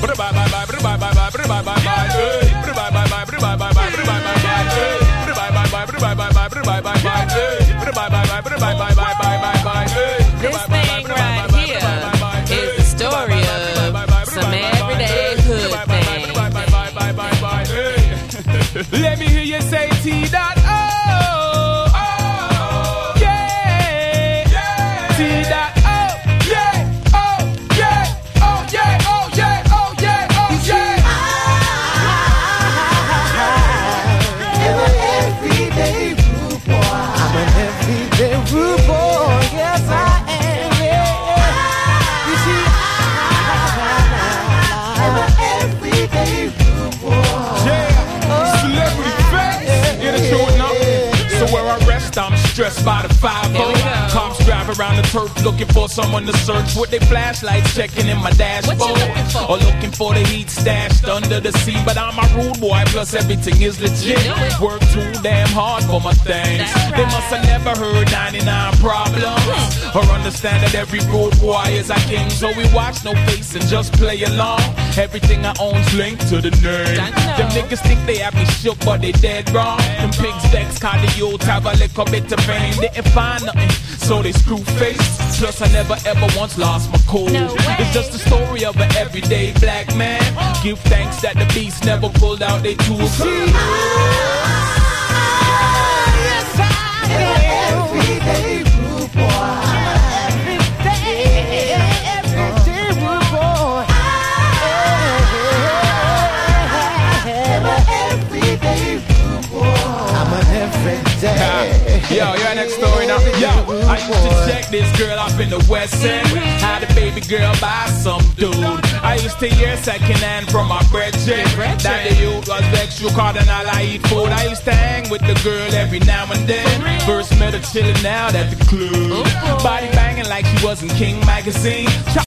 This thing right here is the story of some everyday hood thing. Let me hear you say T.O. I'm stressed by the 5-0. Cops drive around the turf looking for someone to search with their flashlights, checking in my dashboard, or looking for the heat stashed under the seat. But I'm a rude boy, plus everything is legit. Work too damn hard for my things. They must have never heard 99 problems, or understand that every rude boy is a king. So we watch no face and just play along. Everything I own's linked to the name. Them niggas think they have me shook, but they dead wrong. Them pigs vex, cause the youth have a little bit of fame. Didn't find nothing, so they screw face. Plus I never ever once lost my cool. It's just the story of an everyday black man. Give thanks that the beast never pulled out their tools. Yes, I am. Everyday rude boy. Everyday rude boy. Everyday rude boy. I'm an everyday. Yo, you're next story now. Yo, I used to check this girl up in the West End. Had a baby girl by some dude. I used to hear second hand from my brethren that the youth was vexed, you called and all I eat food. I used to hang with the girl every now and then. First met her chilling out at the club, body banging like she was in King magazine.